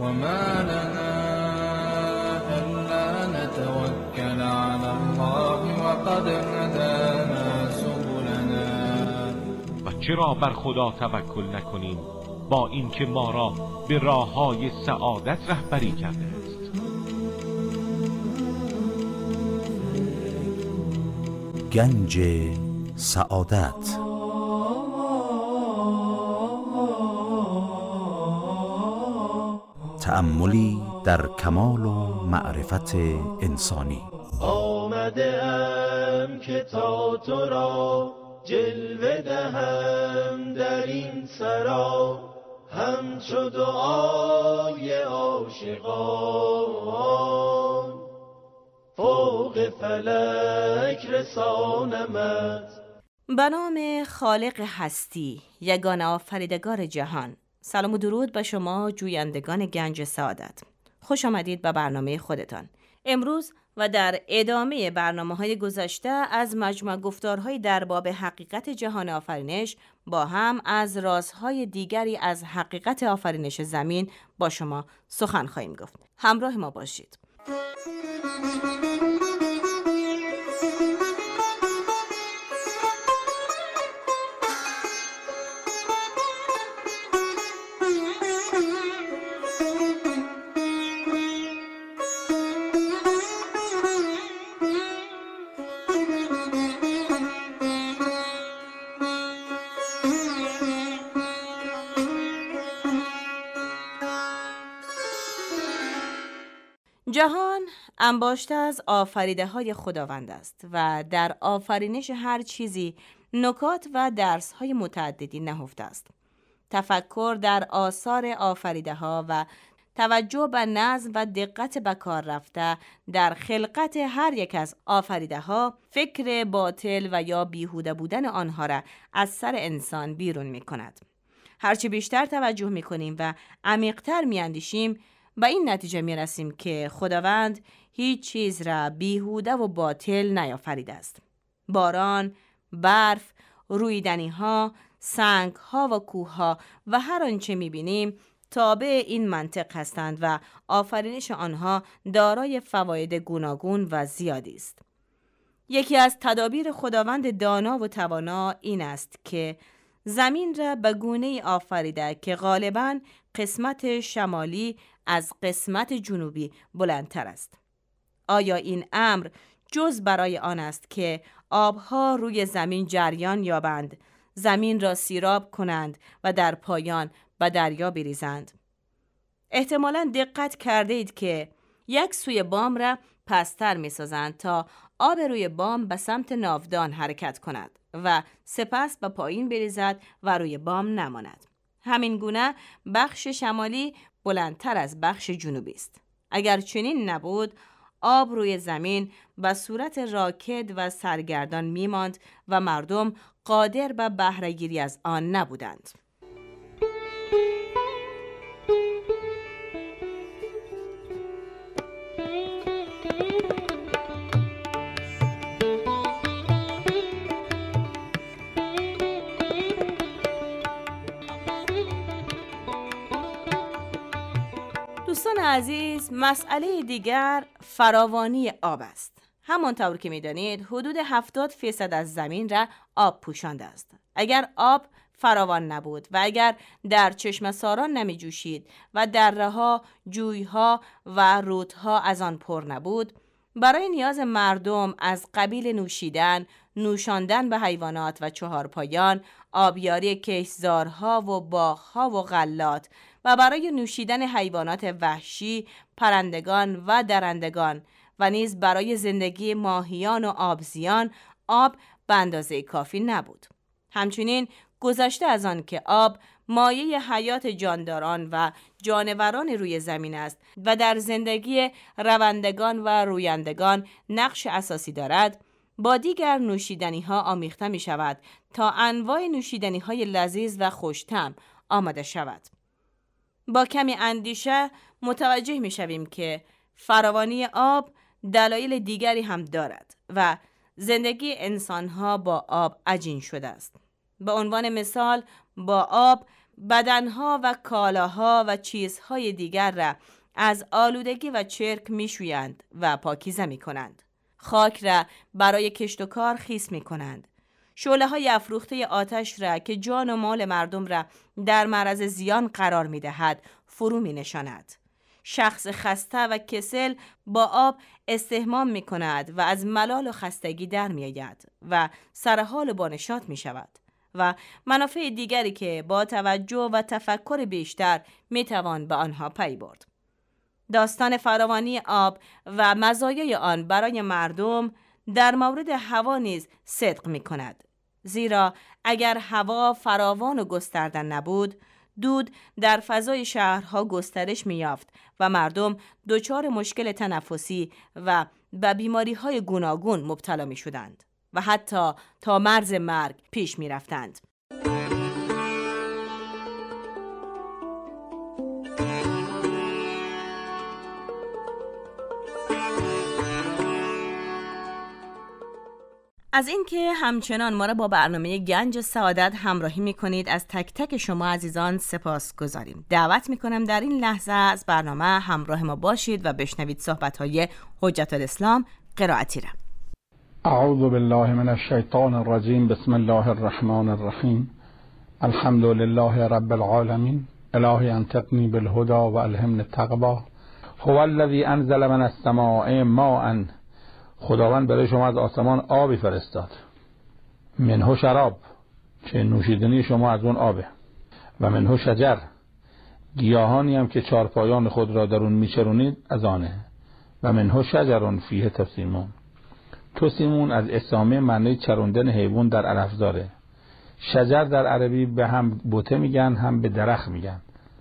وما لنا ألا نتوكل على الله وقد هدانا سبلنا. و چرا بر خدا توکل نکنیم با اینکه ما را به راه‌های سعادت رهبری کرده است. گنج سعادت. تأملی در کمال و معرفت انسانی. آمده ام که تا تو را جلوه دهم در این سرا، همچو دعای عاشقان فوق فلک رسانمت. به نام خالق هستی، یگانه آفریدگار جهان. سلام و درود به شما جویندگان گنج سعادت. خوش آمدید به برنامه خودتان. امروز و در ادامه برنامه‌های گذشته از مجموع گفتارهای در باب حقیقت جهان آفرینش با هم از رازهای دیگری از حقیقت آفرینش زمین با شما سخن خواهیم گفت. همراه ما باشید. جهان انباشته از آفریده های خداوند است و در آفرینش هر چیزی نکات و درس های متعددی نهفته است. تفکر در آثار آفریده ها و توجه به نظم و دقت به کار رفته در خلقت هر یک از آفریده ها فکر باطل و یا بیهوده بودن آنها را از سر انسان بیرون می کند. هرچی بیشتر توجه می کنیم و عمیق‌تر می اندیشیم به این نتیجه می رسیم که خداوند هیچ چیز را بیهوده و باطل نیافریده است. باران، برف، رویدنی ها، سنگ ها و کوه ها و هر آنچه می بینیم تابع این منطق هستند و آفرینش آنها دارای فواید گوناگون و زیادی است. یکی از تدابیر خداوند دانا و توانا این است که زمین را به گونه‌ای آفریده که غالباً قسمت شمالی از قسمت جنوبی بلندتر است. آیا این امر جز برای آن است که آبها روی زمین جریان یابند، زمین را سیراب کنند و در پایان به دریا بریزند؟ احتمالاً دقت کرده اید که یک سوی بام را پستر می سازند تا آب روی بام به سمت ناودان حرکت کند و سپس به پایین بریزد و روی بام نماند. همین گونه بخش شمالی بلندتر از بخش جنوبی است. اگر چنین نبود، آب روی زمین به صورت راکد و سرگردان می‌ماند و مردم قادر به بهره‌گیری از آن نبودند. دوستان عزیز، مسئله دیگر فراوانی آب است. همانطور که می‌دانید حدود 70% از زمین را آب پوشانده است. اگر آب فراوان نبود و اگر در چشمه‌ساران نمی جوشید و دره‌ها، جوی‌ها و رودها از آن پر نبود، برای نیاز مردم از قبیل نوشیدن، نوشاندن به حیوانات و چهارپایان، آبیاری کشتزارها و باغ‌ها و غلات و برای نوشیدن حیوانات وحشی، پرندگان و درندگان و نیز برای زندگی ماهیان و آبزیان آب به اندازه کافی نبود. همچنین گذشته از آن که آب مایه حیات جانداران و جانوران روی زمین است و در زندگی روندگان و رویندگان نقش اساسی دارد، با دیگر نوشیدنی ها آمیخته می شود تا انواع نوشیدنی های لذیذ و خوش‌طعم آماده شود. با کمی اندیشه متوجه می شویم که فراوانی آب دلایل دیگری هم دارد و زندگی انسانها با آب عجین شده است. به عنوان مثال با آب بدنها و کالاها و چیزهای دیگر را از آلودگی و چرک میشویند و پاکیزه میکنند. خاک را برای کشت و کار خیس میکنند. شعله‌های افروخته آتش را که جان و مال مردم را در معرض زیان قرار می‌دهد فرو می‌نشاند. شخص خسته و کسل با آب استحمام می‌کند و از ملال و خستگی در می‌آید و سرحال و بانشاط می‌شود و منافع دیگری که با توجه و تفکر بیشتر می‌توان به آنها پی برد. داستان فراوانی آب و مزایای آن برای مردم در مورد هوا نیز صدق می کند. زیرا اگر هوا فراوان و گسترده نبود، دود در فضای شهرها گسترش می یافت و مردم دچار مشکل تنفسی و به بیماری‌های گوناگون مبتلا می شدند و حتی تا مرز مرگ پیش می رفتند. از اینکه همچنان ما را با برنامه گنج سعادت همراهی می‌کنید از تک تک شما عزیزان سپاسگزاریم. دعوت می‌کنم در این لحظه از برنامه همراه ما باشید و بشنوید صحبت‌های حجت الاسلام قرائتی را. اعوذ بالله من الشیطان الرجیم. بسم الله الرحمن الرحیم. الحمد لله رب العالمین. الهی انطقنی بالهدى و الهمنی التقوی. هو الذی انزل من السماء ماء. خداوند برای شما از آسمان آبی فرستاد. منه شراب، که نوشیدنی شما از اون آبه. و منه شجر، گیاهانی هم که چارپایان خود را در اون میچرونید از آنه. و منه شجرون فیه تسیمون. تسیمون از اسامه معنی چروندن حیوان در علف داره. شجر در عربی به هم بوته میگن هم به درخت میگن.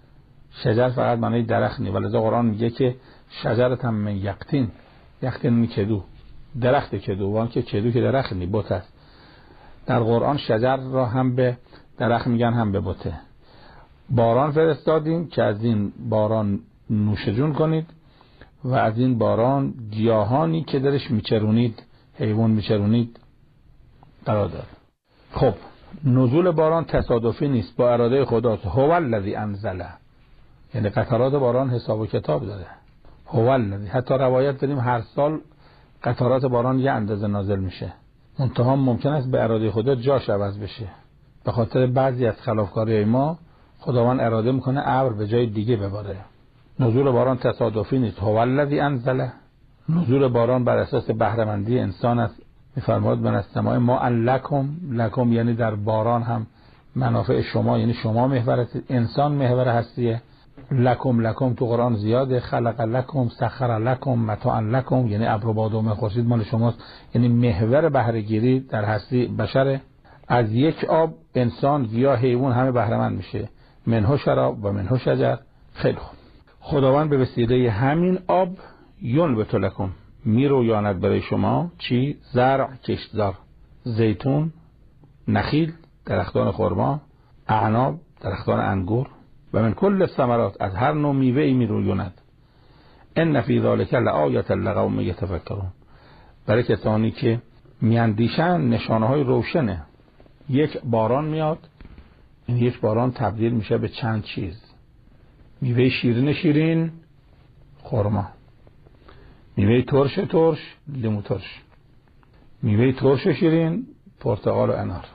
شجر فقط معنی درخت نی، ولذا قرآن میگه که شجرت هم من یقطین. یقطین می کدو، درخت کدو، وان که کدو که درخت نی، بوت است. در قرآن شجر را هم به درخت میگن هم به بوته. باران فرستادیم که از این باران نوش جون کنید و از این باران گیاهانی که درش میچرونید، حیوان میچرونید قرار داد. خب نزول باران تصادفی نیست، با اراده خداست. هو الذی انزل، یعنی قطرات باران حساب و کتاب داره. هو الذی، حتی روایت داریم هر سال قطرات باران یه اندازه نازل میشه. منتها ممکن است به اراده خدا جاش عوض بشه. به خاطر بعضی از خلافکاری ما خداوند اراده میکنه ابر به جای دیگه بباره. نزول باران تصادفی نیست. هو الذی انزل. نزول باران بر اساس بهره‌مندی انسان است. میفرماد من از سماع ما لکم. لکم یعنی در باران هم منافع شما، یعنی شما محور هستید، انسان محور هستیه. لکم تو قرآن زیاده. خلق لکم، سخر لکم، متاع لکم، یعنی ابر و باد و خورشید مال شماست، یعنی محور بهره‌گیری در هستی بشره. از یک آب انسان، گیاه، حیوان همه بهره‌مند میشه. منه شراب و منه شجر. خیلی خوب. خداوند به وسیله همین آب ینبت لکم، میرویاند برای شما چی؟ زرع، کشتزار، زیتون، نخیل، درختان خرما، اعناب، درختان انگور، و من کل الثمرات، از هر نوع میوه‌ای میرویاند. ان فی ذلک لآیة لقوم یتفکرون، برای کسانی که میاندیشن نشانه‌های روشنه. یک باران میاد، این یک باران تبدیل میشه به چند چیز. میوه شیرین خرما، میوه ترش لیمو ترش، میوه ترش شیرین پرتقال و انار.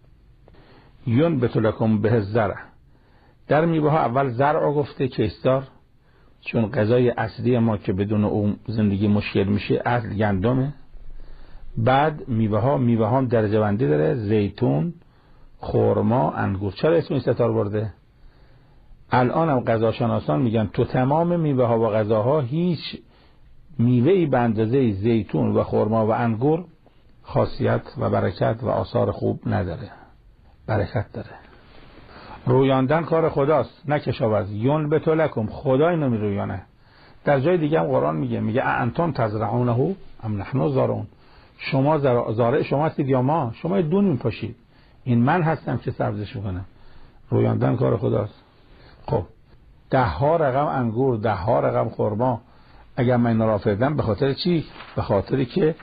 ینبت لکم به الزرع، در میوه ها اول زرع گفته، کشتزار، چون غذای اصلی ما که بدون اون زندگی مشکل میشه اصل گندمه. بعد میوه ها درجه بندی داره، زیتون، خرما، انگور. چرا اسم این ستار برده؟ الان هم غذاشناسان میگن تو تمام میوه ها و غذاها هیچ میوه‌ای به اندازه زیتون و خرما و انگور خاصیت و برکت و آثار خوب نداره، برکت داره. رویاندن کار خداست، نه کشاورز. ینبت لکم، خدا اینو میرویانه. در جای دیگه هم قرآن میگه انتم تزرعونه ام نحن زارعون، شما زارع شما هستید یا ما؟ شما دون میپاشید، این من هستم که سبزش میکنم. رویاندن کار خداست. خب 10 رقم انگور، 10 رقم خرما، اگر من اینا را آفریدم به خاطر چی؟ به خاطری که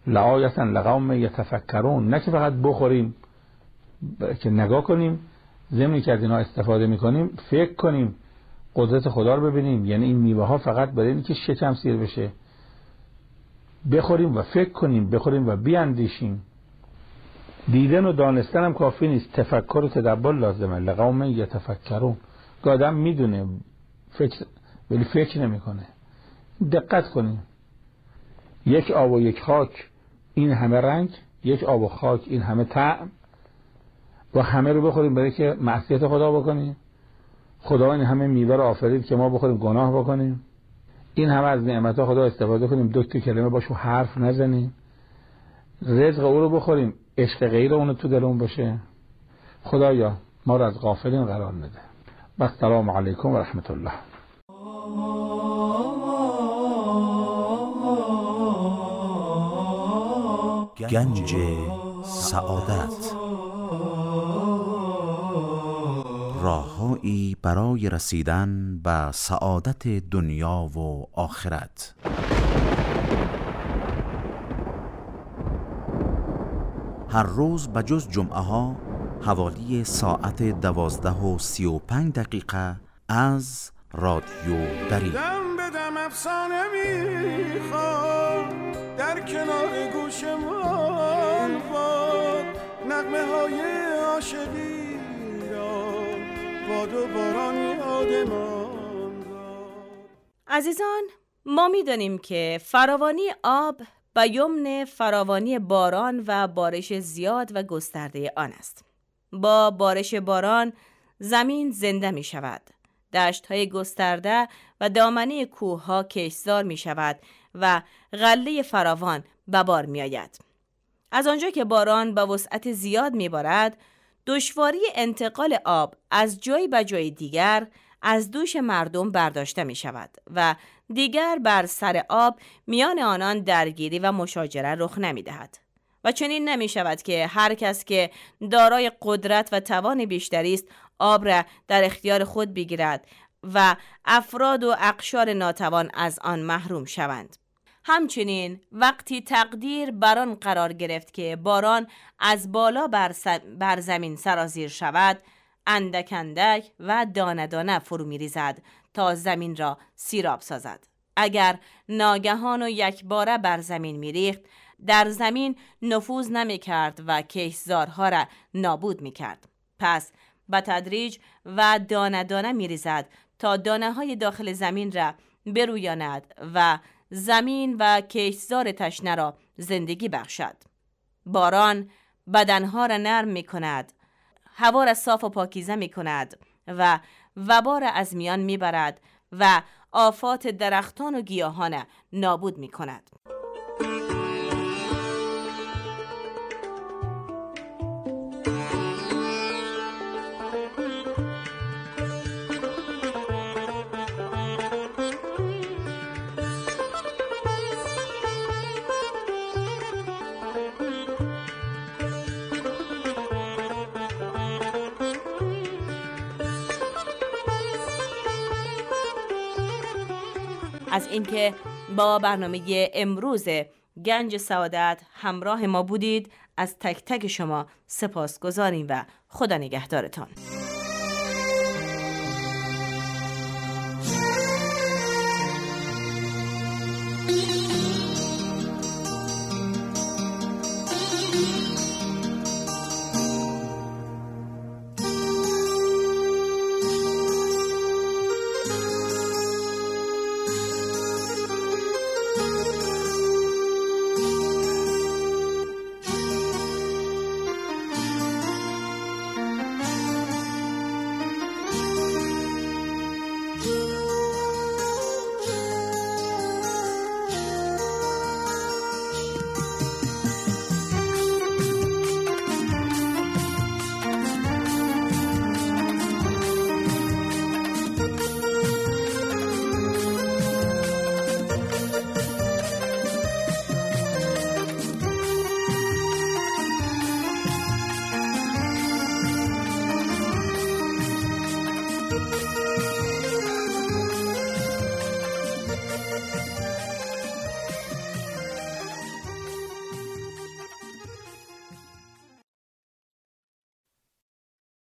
لآیة لقوم یتفکرون، نه که فقط بخوریم، که نگاه کنیم ضمن که از اینا استفاده میکنیم فکر کنیم، قدرت خدا رو ببینیم. یعنی این میوه ها فقط برای اینکه شکم سیر بشه بخوریم و فکر کنیم، بخوریم و بیاندیشیم. دیدن و دانستن هم کافی نیست، تفکر و تدبر لازمه. لقوم یتفکرون. که آدم میدونه ولی فکر نمیکنه. دقت کنیم، یک آب و یک خاک این همه رنگ، یک آب و خاک این همه طعم، و همه رو بخوریم برای که معصیت خدا بکنیم. خدا این همه میوه رو آفرید که ما بخوریم گناه بکنیم. این همه از نعمت‌ها خدا استفاده کنیم، دو تا کلمه باشو حرف نزنیم، رزق او رو بخوریم، عشق غیر اون تو دلمون باشه. خدایا ما رو از غافلین قرار نده. السلام علیکم و رحمت الله. گنج سعادت، راههایی برای رسیدن به سعادت دنیا و آخرت. هر روز بجز جمعه ها حوالی ساعت 12:35 از رادیو دری. دم به دم افسانه میخوام در کنار گوشمان باد، نغمه های عاشقی را باد و باران یادمان داد. عزیزان، ما می‌دانیم که فراوانی آب و یمن فراوانی باران و بارش زیاد و گسترده آن است. با بارش باران زمین زنده می شود. دشت‌های گسترده و دامنه کوه‌ها کشتزار می شود و غله فراوان به بار می آید. از آنجا که باران به وسعت زیاد می بارد، دشواری انتقال آب از جای به جای دیگر از دوش مردم برداشته می شود و دیگر بر سر آب میان آنان درگیری و مشاجره رخ نمی دهد. و چنین نمی شود که هر کس که دارای قدرت و توان بیشتری است آب را در اختیار خود بگیرد و افراد و اقشار ناتوان از آن محروم شوند. همچنین وقتی تقدیر بر آن قرار گرفت که باران از بالا بر زمین سرازیر شود، اندک اندک و دانه دانه فرو می ریزد تا زمین را سیراب سازد. اگر ناگهان و یک باره بر زمین می ریخت، در زمین نفوذ نمی کرد و کشتزارها را نابود می کرد. پس به تدریج و دانه دانه می ریزد تا دانه های داخل زمین را برویاند و زمین و کشتزار تشنه را زندگی بخشد. باران بدنها را نرم می کند، هوا را صاف و پاکیزه می کند و وبا را از میان می برد و آفات درختان و گیاهان نابود می کند. از اینکه با برنامه امروز گنج سعادت همراه ما بودید از تک تک شما سپاسگزاریم و خدا نگهدارتان.